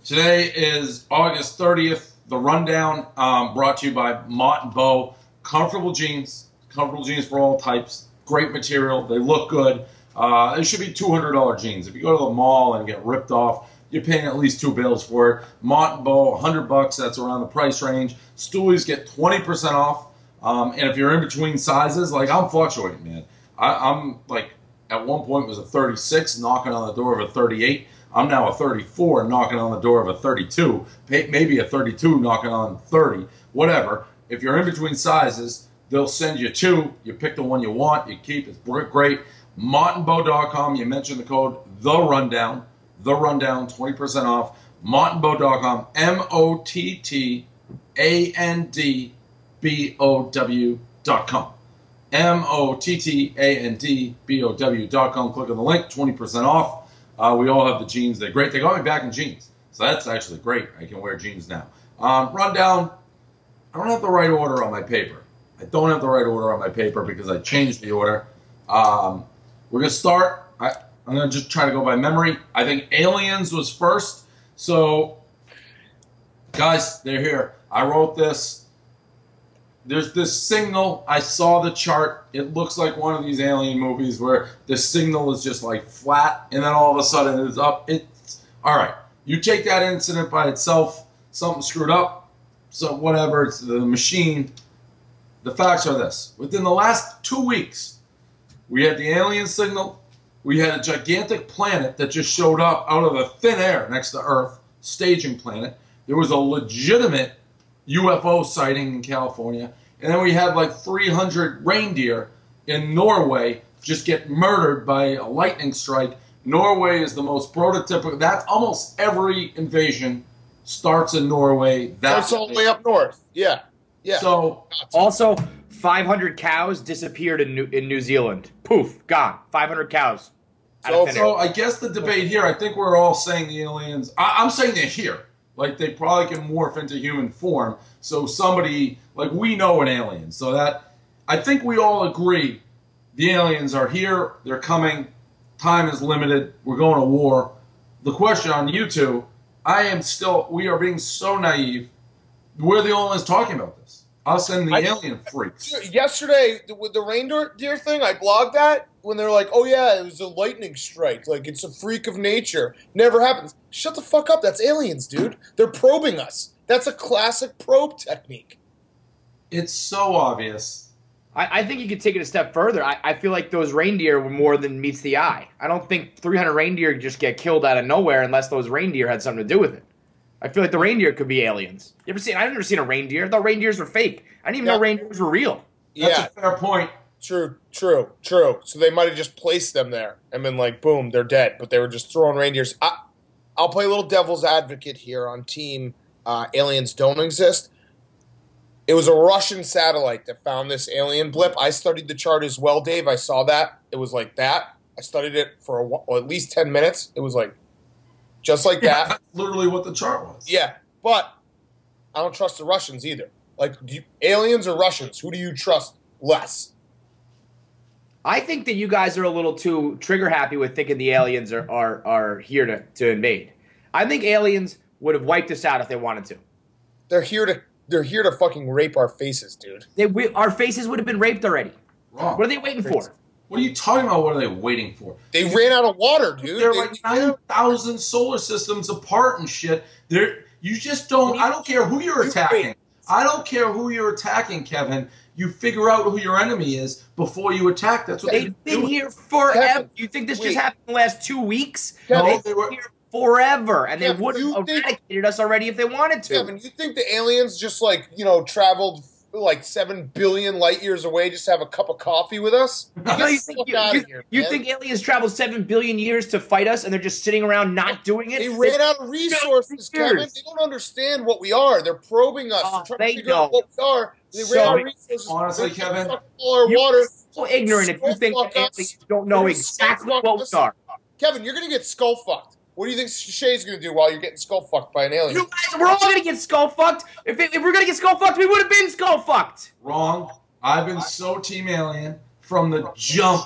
Today is August 30th. The Rundown brought to you by Mott & Bow. Comfortable jeans for all types. Great material. They look good. It should be $200 jeans. If you go to the mall and get ripped off, you're paying at least two bills for it. Mott & Bow, $100. That's around the price range. Stoolies get 20% off. And if you're in between sizes, like I'm fluctuating, man. I'm like at one point was a 36, knocking on the door of a 38. I'm now a 34, knocking on the door of a 32. Maybe a 32, knocking on 30. Whatever. If you're in between sizes, they'll send you two. You pick the one you want. You keep it. It's great. MottandBow.com. You mention the code The Rundown, 20% off. MottandBow.com. MottandBow.com. MottandBow.com. Click on the link. 20% off. We all have the jeans. They're great. They got me back in jeans, so that's actually great. I can wear jeans now. Rundown. I don't have the right order on my paper. I don't have the right order on my paper because I changed the order. We're going to start. I'm going to just try to go by memory. I think Aliens was first. So, guys, they're here. I wrote this. There's this signal. I saw the chart. It looks like one of these alien movies where the signal is just like flat, and then all of a sudden it's up. It's all right. You take that incident by itself, something screwed up, so whatever, it's the machine. The facts are this. Within the last 2 weeks, we had the alien signal. We had a gigantic planet that just showed up out of the thin air next to Earth, staging planet. There was a legitimate UFO sighting in California. And then we had like 300 reindeer in Norway just get murdered by a lightning strike. Norway is the most prototypical. That's almost every invasion starts in Norway. That's all the way up north. Yeah. Yeah. So also 500 cows disappeared in New Zealand. Poof, gone. 500 cows. So I guess the debate here, I think we're all saying the aliens. I'm saying they're here. Like, they probably can morph into human form. So somebody, like, we know an alien. So that, I think we all agree the aliens are here. They're coming. Time is limited. We're going to war. The question on you two, we are being so naive. We're the only ones talking about this. Us and the alien freaks. Yesterday, with the reindeer thing, I blogged that when they were like, oh yeah, it was a lightning strike. Like, it's a freak of nature. Never happens. Shut the fuck up. That's aliens, dude. They're probing us. That's a classic probe technique. It's so obvious. I think you could take it a step further. I feel like those reindeer were more than meets the eye. I don't think 300 reindeer just get killed out of nowhere unless those reindeer had something to do with it. I feel like the reindeer could be aliens. I've never seen a reindeer. I thought reindeers were fake. I didn't even know reindeers were real. That's a fair point. True. So they might have just placed them there and been like, boom, they're dead. But they were just throwing reindeers. I'll play a little devil's advocate here on team aliens don't exist. It was a Russian satellite that found this alien blip. I studied the chart as well, Dave. I saw that. It was like that. I studied it for at least 10 minutes. It was like just like that. That's literally what the chart was. Yeah, but I don't trust the Russians either. Like, aliens or Russians, who do you trust less? I think that you guys are a little too trigger happy with thinking the aliens are here to invade. I think aliens would have wiped us out if they wanted to. They're here to fucking rape our faces, dude. Our faces would have been raped already. Wrong. What are they waiting for? What are you talking about? What are they waiting for? They ran out of water, dude. They're like 9,000 solar systems apart and shit. You just don't. I don't care who you're attacking. I don't care who you're attacking, Kevin. You figure out who your enemy is before you attack. That's what they've been here forever. Kevin, you think this just happened in the last 2 weeks? No, they were here forever, and they would have eradicated us already if they wanted to. Kevin, you think the aliens just traveled like 7 billion light years away just to have a cup of coffee with us? No, you think aliens traveled 7 billion years to fight us, and they're just sitting around not doing it? They ran out of resources, Kevin. They don't understand what we are. They're probing us. They're trying to figure out what we are. They ran out of resources. Honestly, Kevin, all our water. So ignorant if you think that aliens don't know exactly what we are. Kevin, you're going to get skull fucked. What do you think Shay's going to do while you're getting skull fucked by an alien? You guys, we're all going to get skull fucked. If we're going to get skull fucked, we would have been skull fucked. Wrong. I've been so team alien from the jump.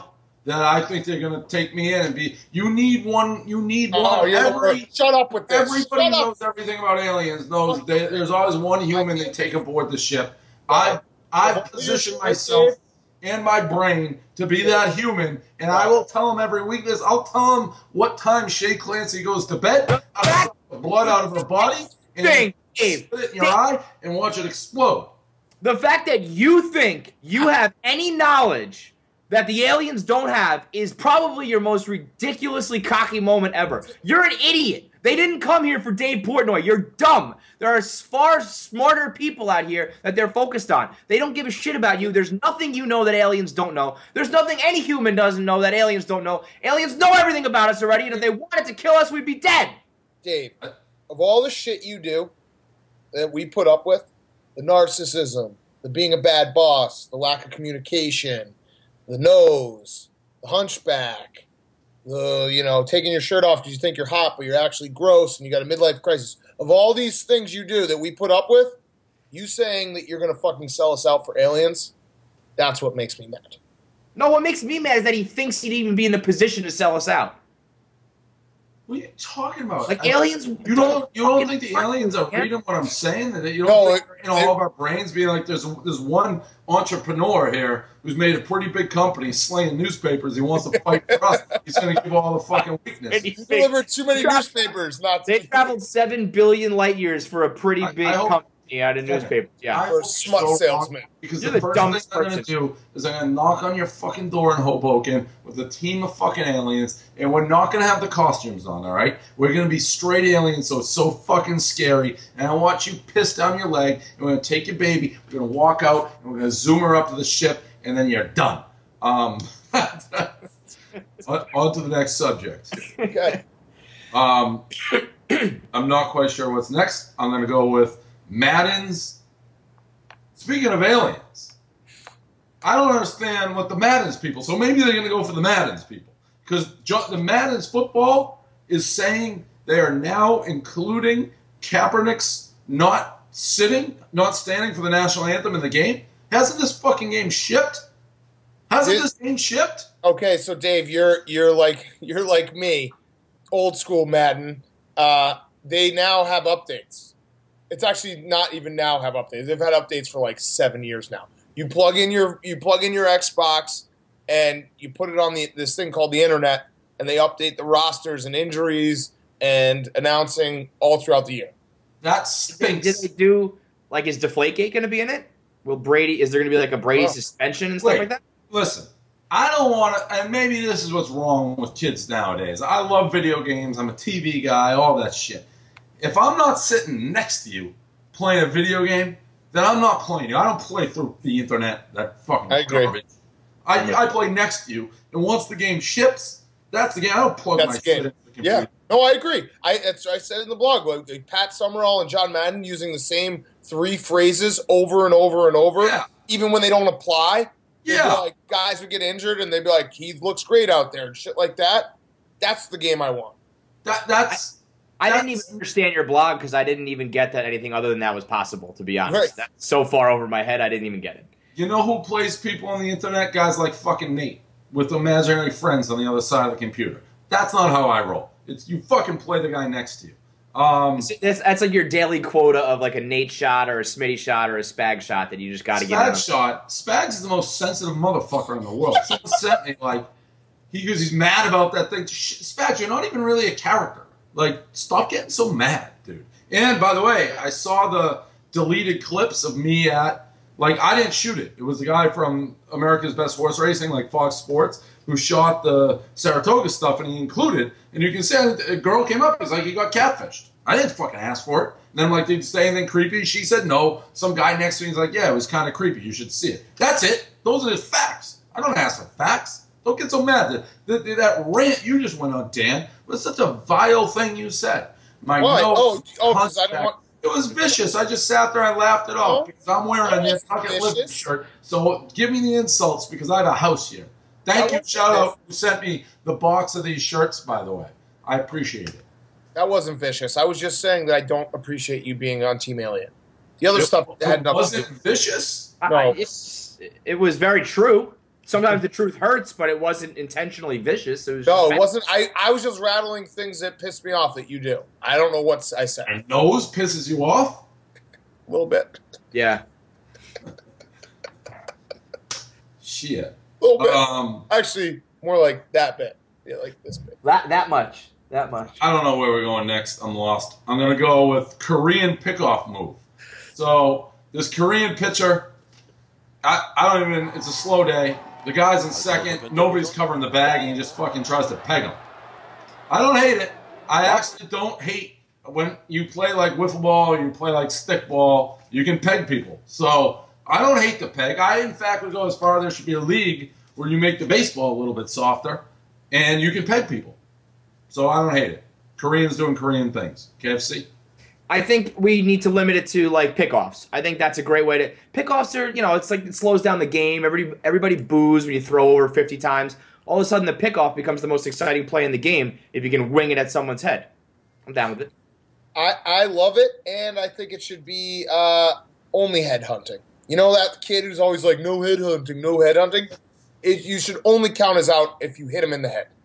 that I think they're going to take me in and be. You need one. Shut up with this. Everybody knows everything about aliens. Knows there's always one human they take aboard the ship. I position myself and my brain to be that human, and I will tell them every weakness. I'll tell them what time Shea Clancy goes to bed. I'll suck the blood out of her body and spit it in your eye and watch it explode. The fact that you think you have any knowledge that the aliens don't have is probably your most ridiculously cocky moment ever. You're an idiot. They didn't come here for Dave Portnoy. You're dumb. There are far smarter people out here that they're focused on. They don't give a shit about you. There's nothing you know that aliens don't know. There's nothing any human doesn't know that aliens don't know. Aliens know everything about us already, and if they wanted to kill us, we'd be dead. Dave, of all the shit you do that we put up with, the narcissism, the being a bad boss, the lack of communication, the nose, the hunchback, the, taking your shirt off because you think you're hot, but you're actually gross and you got a midlife crisis. Of all these things you do that we put up with, you saying that you're going to fucking sell us out for aliens, that's what makes me mad. No, what makes me mad is that he thinks he'd even be in the position to sell us out. What are you talking about? Like aliens, you don't think the aliens are reading what I'm saying? That you don't think in all of our brains being like, there's one entrepreneur here who's made a pretty big company slaying newspapers. He wants to fight for us. He's going to give all the fucking weakness. He delivered too many newspapers. They traveled 7 billion light years for a pretty big company out of newspapers. Yeah, for a smut salesman. Because the first thing I'm going to do is I'm going to knock on your fucking door in Hoboken with a team of fucking aliens, and we're not going to have the costumes on, all right? We're going to be straight aliens, so it's so fucking scary, and I want you pissed down your leg, and we're going to take your baby, we're going to walk out, and we're going to zoom her up to the ship, and then you're done. On to the next subject. Okay. I'm not quite sure what's next. I'm going to go with Madden's. Speaking of aliens, I don't understand what the Madden's people. So maybe they're going to go for the Madden's people because the Madden's football is saying they are now including Kaepernick's not standing for the national anthem in the game. Hasn't this fucking game shipped? Hasn't this game shipped? Okay, so Dave, you're like me, old school Madden. They now have updates. It's actually not even now have updates. They've had updates for like 7 years now. You plug in your Xbox and you put it on this thing called the internet, and they update the rosters and injuries and announcing all throughout the year. That stinks. Did they do is Deflategate going to be in it? Is there going to be like a Brady suspension and stuff like that? Listen, I don't want to, and maybe this is what's wrong with kids nowadays. I love video games. I'm a TV guy, all that shit. If I'm not sitting next to you playing a video game, then I'm not playing you. I don't play through the internet. That fucking garbage. I play next to you, and once the game ships, that's the game. I don't plug my shit into the computer. Yeah. No, I agree. I said in the blog, Pat Summerall and John Madden using the same 3 phrases over and over and over, even when they don't apply. Yeah. Guys would get injured, and they'd be like, he looks great out there, and shit like that. That's the game I want. I didn't even understand your blog because I didn't even get that anything other than that was possible, to be honest. Right. That's so far over my head, I didn't even get it. You know who plays people on the internet? Guys like fucking Nate with imaginary friends on the other side of the computer. That's not how I roll. It's you fucking play the guy next to you. That's like your daily quota of like a Nate shot or a Smitty shot or a Spag shot that you just got to get. Spag shot. Spags is the most sensitive motherfucker in the world. Someone sent me because he's mad about that thing. Spags, you're not even really a character. Stop getting so mad, dude. And, by the way, I saw the deleted clips of me I didn't shoot it. It was the guy from America's Best Horse Racing, Fox Sports, who shot the Saratoga stuff, and he included, and you can see a girl came up, he got catfished. I didn't fucking ask for it. And then I'm like, did you say anything creepy? She said no. Some guy next to me is like, yeah, it was kind of creepy. You should see it. That's it. Those are the facts. I don't ask for facts. Don't get so mad. That rant you just went on, Dan, was such a vile thing you said. Why? Because I don't want... It was vicious. I just sat there and laughed it off because I'm wearing a Nantucket Living shirt. So give me the insults because I have a house here. Thank you. Shout out who sent me the box of these shirts, by the way. I appreciate it. That wasn't vicious. I was just saying that I don't appreciate you being on Team Alien. The other stuff had nothing. Was it vicious? No. It was very true. Sometimes the truth hurts, but it wasn't intentionally vicious. It was No, just it wasn't. I was just rattling things that pissed me off that you do. I don't know what I said. And nose pisses you off? A little bit. Yeah. Shit. A little bit. Actually, more like that bit. Yeah, like this bit. That much. That much. I don't know where we're going next. I'm lost. I'm going to go with Korean pickoff move. So this Korean pitcher, I don't even, it's a slow day. The guy's in second. Nobody's covering the bag, and he just fucking tries to peg him. I don't hate it. I actually don't hate when you play like wiffle ball, you play like stick ball, you can peg people. So I don't hate the peg. I, in fact, would go as far as there should be a league where you make the baseball a little bit softer, and you can peg people. So I don't hate it. Koreans doing Korean things. KFC? I think we need to limit it to like pickoffs. I think that's a great way to pickoffs are, it's like it slows down the game. Everybody boos when you throw over 50 times. All of a sudden the pickoff becomes the most exciting play in the game if you can wing it at someone's head. I'm down with it. I love it, and I think it should be only head hunting. You know that kid who's always like, no head hunting, no head hunting? You should only count as out if you hit him in the head.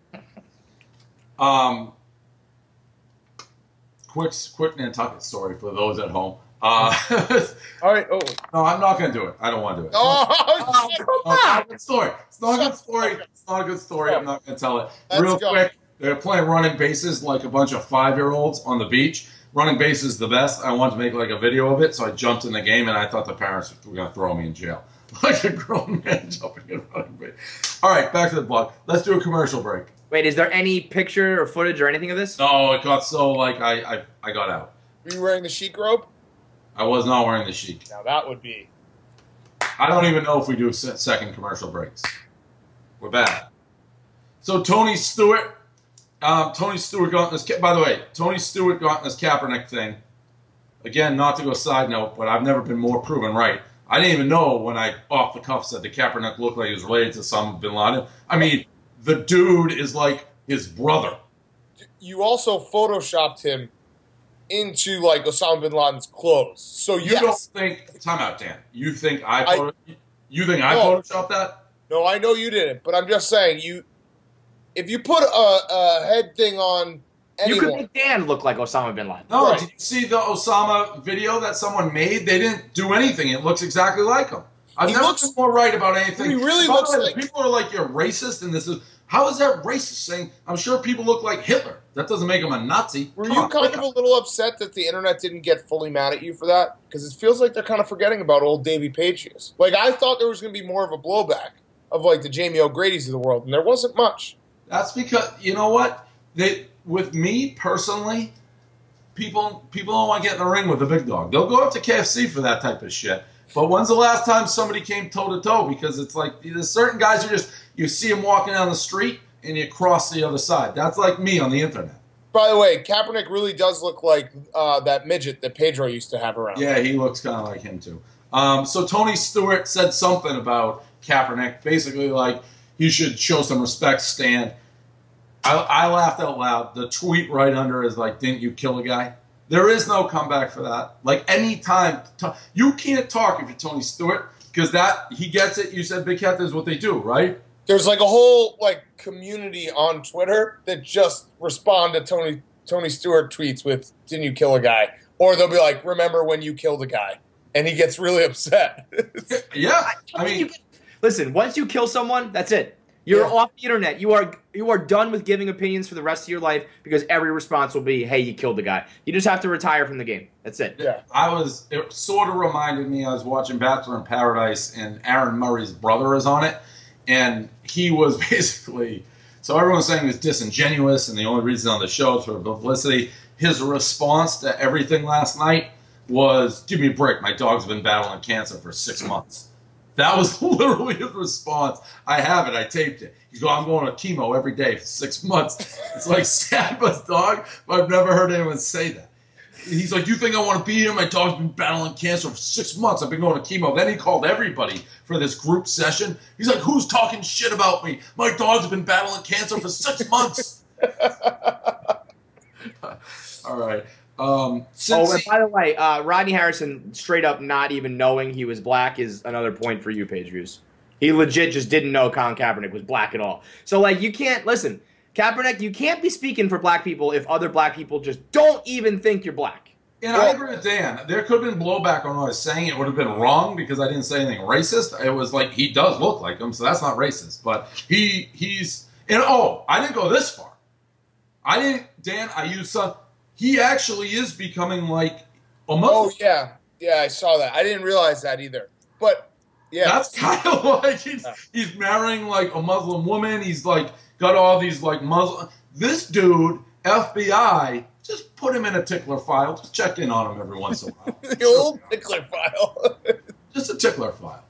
Quick Nantucket story for those at home. All right. Oh. No, I'm not going to do it. I don't want to do it. Oh, It's not a good story. It's not a good story. It's not a good story. I'm not going to tell it. Real quick, they're playing running bases like a bunch of 5-year-olds on the beach. Running bases is the best. I wanted to make like a video of it, so I jumped in the game, and I thought the parents were going to throw me in jail. Like a grown man jumping in running base. All right, back to the blog. Let's do a commercial break. Wait, is there any picture or footage or anything of this? No, it got so like I got out. Were you wearing the sheik robe? I was not wearing the sheik. Now that would be. I don't even know if we do second commercial breaks. We're back. So Tony Stewart got in this. By the way, Tony Stewart got in this Kaepernick thing. Again, not to go side note, but I've never been more proven right. I didn't even know when I off the cuff said that Kaepernick looked like he was related to Osama bin Laden. I mean, the dude is like his brother. You also photoshopped him into like Osama bin Laden's clothes. So you don't think? Time out, Dan. You think I photoshopped that? No, I know you didn't. But I'm just saying, if you put a head thing on anyone, you could make Dan look like Osama bin Laden. No, right. Did you see the Osama video that someone made? They didn't do anything. It looks exactly like him. I've never been more right about anything. He really looks like people are like, you're racist, and this is how is that racist? Saying I'm sure people look like Hitler. That doesn't make him a Nazi. Were you kind of a little upset that the internet didn't get fully mad at you for that? Because it feels like they're kind of forgetting about old Davy Pages. Like I thought there was going to be more of a blowback of like the Jamie O'Grady's of the world, and there wasn't much. That's because you know what with me personally, people don't want to get in the ring with the big dog. They'll go up to KFC for that type of shit. But when's the last time somebody came toe-to-toe? Because it's like there's certain guys you see them walking down the street and you cross the other side. That's like me on the internet. By the way, Kaepernick really does look like that midget that Pedro used to have around. Yeah, he looks kind of like him too. So Tony Stewart said something about Kaepernick, basically like he should show some respect, stand. I laughed out loud. The tweet right under is like, didn't you kill a guy? There is no comeback for that. Like any time, you can't talk if you're Tony Stewart because he gets it. You said Big Cat is what they do, right? There's like a whole like community on Twitter that just respond to Tony Stewart tweets with "Didn't you kill a guy?" Or they'll be like, "Remember when you killed a guy?" And he gets really upset. Yeah, I mean, listen. Once you kill someone, that's it. You're off the internet. You are done with giving opinions for the rest of your life because every response will be, "Hey, you killed the guy." You just have to retire from the game. That's it. Yeah. It sort of reminded me. I was watching Bachelor in Paradise, and Aaron Murray's brother is on it, and he was basically. So everyone's saying it's disingenuous, and the only reason on the show is for publicity. His response to everything last night was, "Give me a break. My dog's been battling cancer for 6 months." That was literally his response. I have it. I taped it. He's going, "I'm going to chemo every day for 6 months." It's like Saba's dog, but I've never heard anyone say that. He's like, "You think I want to be here? My dog's been battling cancer for 6 months. I've been going to chemo." Then he called everybody for this group session. He's like, "Who's talking shit about me? My dog's been battling cancer for 6 months." All right. And by the way, Rodney Harrison straight up not even knowing he was black is another point for you, page views. He legit just didn't know Colin Kaepernick was black at all. So, like, you can't, listen, Kaepernick, you can't be speaking for black people if other black people just don't even think you're black. And I agree with Dan. There could have been blowback on what I was saying. It would have been wrong because I didn't say anything racist. It was like, he does look like him, so that's not racist. But he's, and I didn't go this far. I used some, he actually is becoming like a Muslim. Oh, yeah. Yeah, I saw that. I didn't realize that either. But, yeah. That's kind of like he's marrying like a Muslim woman. He's like got all these like Muslim. This dude, FBI, just put him in a tickler file. Just check in on him every once in a while. The old tickler file. Just a tickler file.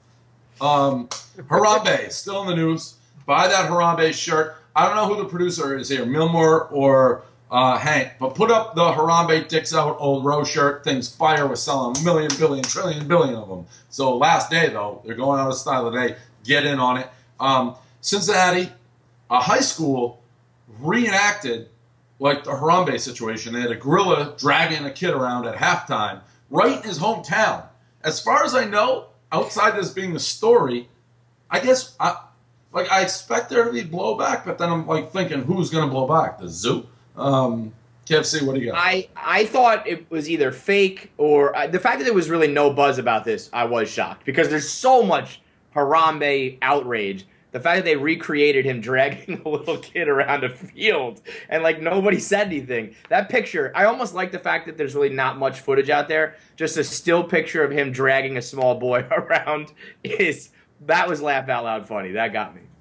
Harambe, still in the news. Buy that Harambe shirt. I don't know who the producer is here, Milmore or Hank, but put up the Harambe Dicks Out Old Row shirt. Things fire. We're selling a million, billion, trillion, billion of them. So last day, though, they're going out of style today. Get in on it. Cincinnati, a high school reenacted like the Harambe situation. They had a gorilla dragging a kid around at halftime right in his hometown. As far as I know, outside this being the story, I guess I expect there to be blowback, but then I'm like thinking, who's going to blow back? The zoo? KFC, what do you got? I thought it was either fake or the fact that there was really no buzz about this, I was shocked because there's so much Harambe outrage. The fact that they recreated him dragging a little kid around a field and like nobody said anything. That picture, I almost like the fact that there's really not much footage out there. Just a still picture of him dragging a small boy around that was laugh out loud funny. That got me.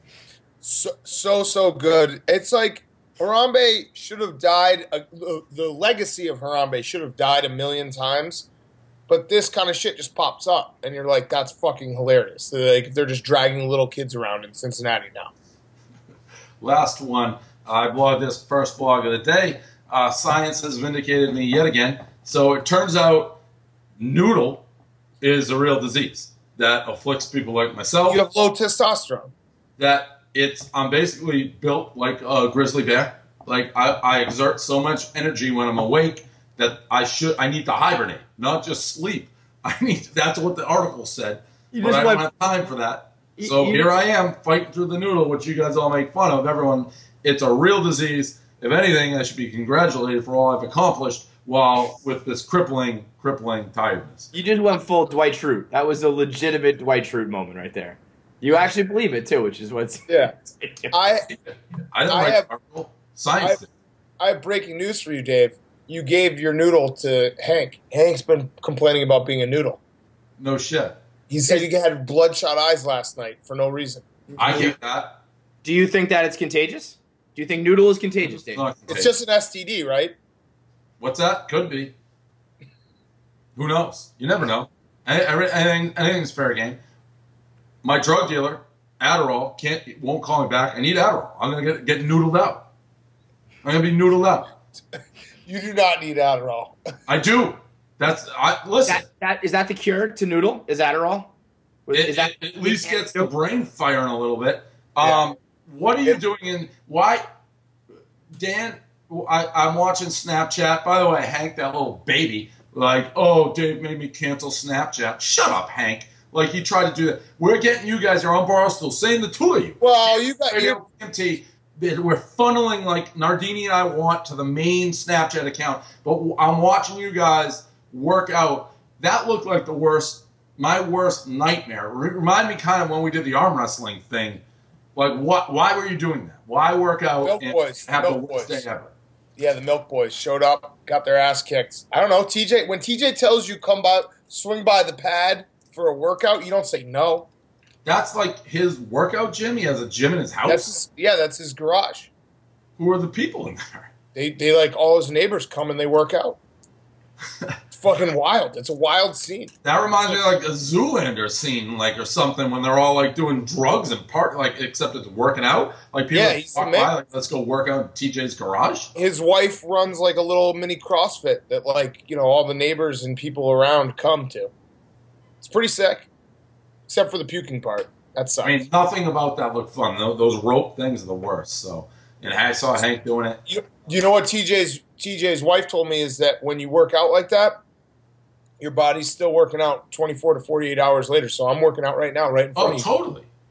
So good. It's like Harambe should have died. The legacy of Harambe should have died a million times. But this kind of shit just pops up, and you're like, that's fucking hilarious. They're just dragging little kids around in Cincinnati now. Last one. I blogged this first blog of the day. Science has vindicated me yet again. So it turns out noodle is a real disease that afflicts people like myself. You have low testosterone. I'm basically built like a grizzly bear. Like I exert so much energy when I'm awake that I need to hibernate, not just sleep. That's what the article said, but I don't have time for that. So here I am fighting through the noodle, which you guys all make fun of. Everyone, it's a real disease. If anything, I should be congratulated for all I've accomplished while with this crippling tiredness. You just went full Dwight Schrute. That was a legitimate Dwight Schrute moment right there. You actually believe it too, which is what's I don't write the article. Science. I have breaking news for you, Dave. You gave your noodle to Hank. Hank's been complaining about being a noodle. No shit. He said he had bloodshot eyes last night for no reason. I get that. Do you think that it's contagious? Do you think noodle is contagious, Dave? It's just an STD, right? What's that? Could be. Who knows? You never know. Anything's fair game. My drug dealer, Adderall, won't call me back. I need Adderall. I'm gonna get noodled out. I'm gonna be noodled out. You do not need Adderall. I do. Listen. Is that the cure to noodle? Is Adderall? It at least gets the brain firing a little bit. What are you doing why, Dan? I'm watching Snapchat. By the way, Hank, that little baby, like, oh, Dave made me cancel Snapchat. Shut up, Hank. Like, he tried to do that. We're getting you guys, you're on Barstool, saying the two of you. Well, you got your empty. We're funneling like Nardini and I want to the main Snapchat account, but I'm watching you guys work out. That looked like my worst nightmare. Remind me kind of when we did the arm wrestling thing. Like, why were you doing that? Why work out and have the worst day ever? Yeah, the Milk Boys showed up, got their ass kicked. I don't know, TJ. When TJ tells you swing by the pad for a workout, you don't say no. That's like his workout gym. He has a gym in his house. That's his garage. Who are the people in there? They like all his neighbors come and they work out. It's fucking wild. It's a wild scene. That reminds me of like a Zoolander scene, like or something when they're all like doing drugs and except it's working out. Like people walk by, like, let's go work out in TJ's garage. His wife runs like a little mini CrossFit that all the neighbors and people around come to. It's pretty sick. Except for the puking part. That sucks. I mean, nothing about that looked fun. Those rope things are the worst. So, and I saw Hank doing it. You know what TJ's wife told me is that when you work out like that, your body's still working out 24 to 48 hours later. So I'm working out right now, right in front of you. Oh, totally.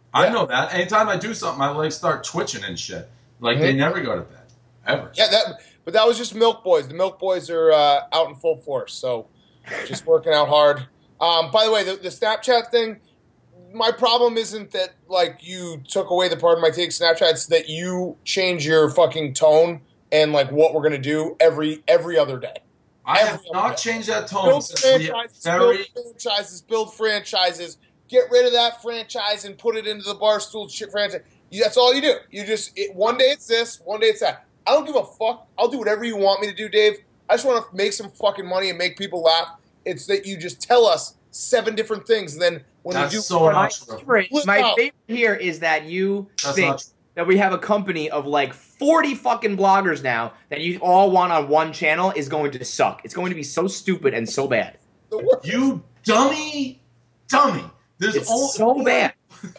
I know that. Anytime I do something, my legs start twitching and shit. Like they never go to bed ever. Yeah, but that was just Milk Boys. The Milk Boys are out in full force, so just working out hard. By the way, the Snapchat thing, my problem isn't that like you took away the Pardon My Take Snapchat. It's that you change your fucking tone and like what we're gonna do every other day. I have not changed that tone Build since we build franchises. Get rid of that franchise and put it into the Barstool shit franchise. That's all you do. You just one day it's this, one day it's that. I don't give a fuck. I'll do whatever you want me to do, Dave. I just want to make some fucking money and make people laugh. It's that you just tell us 7 different things, and then when That's you do so not true. My favorite here is that you think that we have a company of like 40 fucking bloggers now that you all want on one channel is going to suck. It's going to be so stupid and so bad. You dummy. There's it's so bad.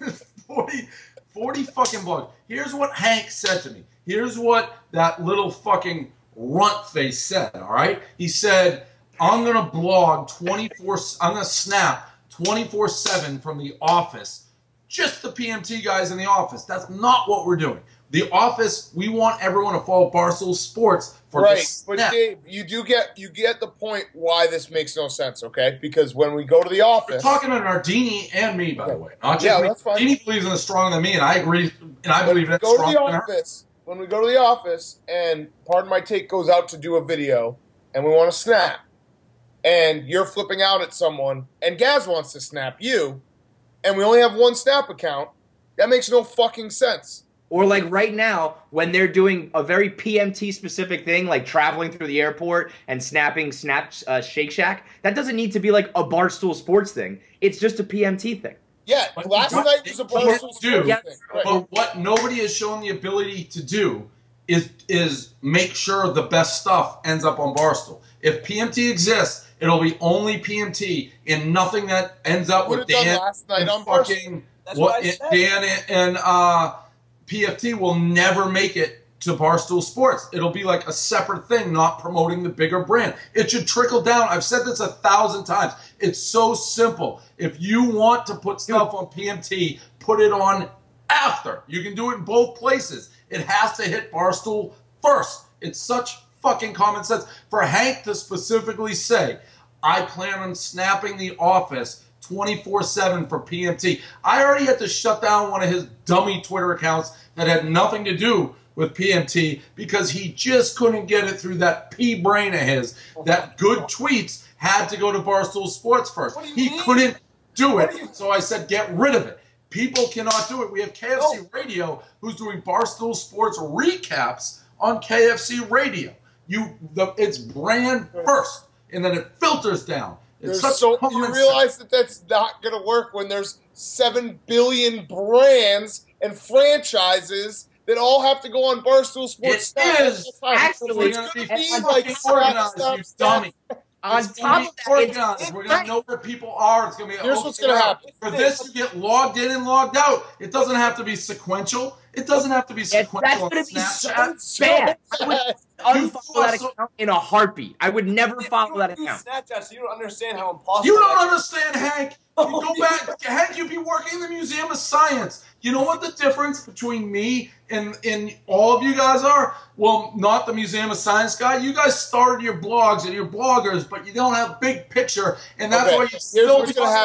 40 fucking blogs. Here's what Hank said to me. Here's what that little fucking runt face said, all right? He said, I'm going to blog I'm going to snap 24/7 from the office. Just the PMT guys in the office. That's not what we're doing. The office, we want everyone to follow Barstool Sports for right. this. But Dave, you get the point why this makes no sense, okay? Because when we go to the office, we're talking to Nardini and me, by the way. Not just me. That's fine. Nardini believes in it stronger than me, and I agree, and I believe in it stronger than her. When we go to the office, and Pardon My Take goes out to do a video, and we want to snap, and you're flipping out at someone, and Gaz wants to snap you, and we only have one snap account, that makes no fucking sense. Or like right now, when they're doing a very PMT specific thing, like traveling through the airport and snapping Shake Shack, that doesn't need to be like a Barstool Sports thing. It's just a PMT thing. Yeah, last night was a Barstool Sports thing. Right. But what nobody has shown the ability to do is make sure the best stuff ends up on Barstool. If PMT exists, it'll be only PMT and nothing that ends up with Dan last night and on fucking Dan and PFT will never make it to Barstool Sports. It'll be like a separate thing, not promoting the bigger brand. It should trickle down. I've said this 1,000 times. It's so simple. If you want to put stuff on PMT, put it on after. You can do it in both places. It has to hit Barstool first. It's such fucking common sense. For Hank to specifically say, I plan on snapping the office 24/7 for PMT. I already had to shut down one of his dummy Twitter accounts that had nothing to do with PMT because he just couldn't get it through that pea brain of his. That good tweets had to go to Barstool Sports first. He couldn't do it, so I said get rid of it. People cannot do it. We have KFC Radio who's doing Barstool Sports recaps on KFC Radio. It's brand first, and then it filters down. You realize that that's not going to work when there's 7 billion brands and franchises that all have to go on Barstool Sports. It is actually going to be like organized, you dummy. On top of that, we're going to know where people are. It's going to be. Here's what's going to happen. For this, you get logged in and logged out. It doesn't have to be sequential. It doesn't have to be sequential. That's going to be so bad. I would unfollow that account in a heartbeat. I would never follow that account. Snapchat, so you don't understand how impossible. You don't understand, Hank. You go back, Hank. You'd be working in the Museum of Science. You know what the difference between me and all of you guys are? Well, not the Museum of Science guy. You guys started your blogs and your bloggers, but you don't have big picture, and that's why you still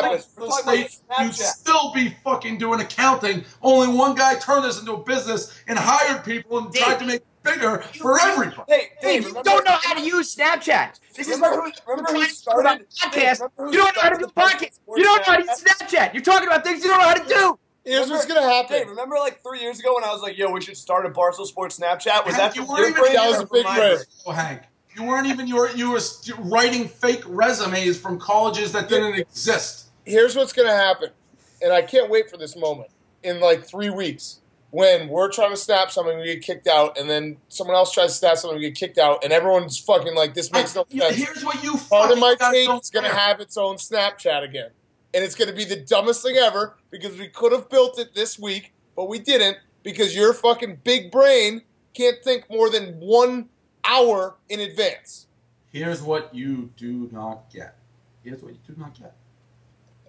you'd still be fucking doing accounting. Only one guy turned this into a business and hired people and tried to make it bigger for everybody. Hey, Dave, you don't know how to use Snapchat. This is remember who started podcast. You don't know how to do podcast. You don't know how to use Snapchat. You're talking about things you don't know how to do. Here's what's going to happen. Hey, remember like 3 years ago when I was like, yo, we should start a Barstool Sports Snapchat? Was Hank, that your brain? That was a big brain. Oh, Hank. You weren't even, you were writing fake resumes from colleges that didn't exist. Here's what's going to happen, and I can't wait for this moment, in like 3 weeks, when we're trying to snap something, we get kicked out, and then someone else tries to snap something, we get kicked out, and everyone's fucking like, this makes no sense. Here's what you Pardon My Take is going to have its own Snapchat again. And it's going to be the dumbest thing ever because we could have built it this week, but we didn't because your fucking big brain can't think more than 1 hour in advance. Here's what you do not get. Here's what you do not get.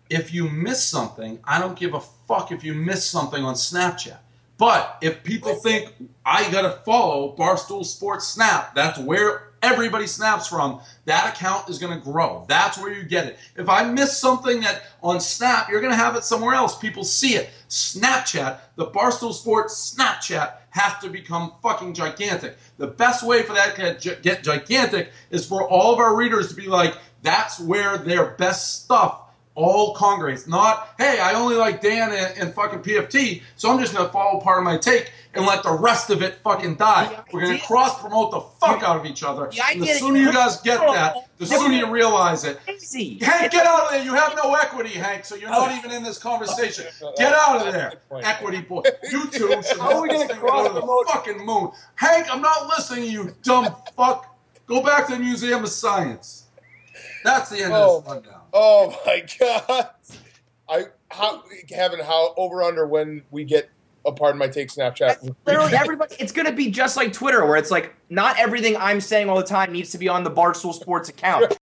if you miss something, I don't give a fuck if you miss something on Snapchat. But if people think I gotta follow Barstool Sports Snap, that's where everybody snaps from, that account is gonna grow. That's where you get it. If I miss something that on Snap, you're gonna have it somewhere else. People see it. Snapchat, the Barstool Sports Snapchat has to become fucking gigantic. The best way for that to get gigantic is for all of our readers to be like, that's where their best stuff all congregates. Not, hey, I only like Dan and fucking PFT, so I'm just going to follow part of my take and let the rest of it fucking die. We're going to cross-promote the fuck out of each other. And the sooner you guys get that, the sooner you realize it. Hank, get out of there. You have no equity, Hank, so you're not even in this conversation. Get out of there, equity boy. You two should How are we gonna go to the fucking moon. Hank, I'm not listening to you, dumb fuck. Go back to the Museum of Science. That's the end of this rundown. Oh my god! How over under when we get a Pardon My Take Snapchat? Literally, everybody. It's gonna be just like Twitter, where it's like not everything I'm saying all the time needs to be on the Barstool Sports account.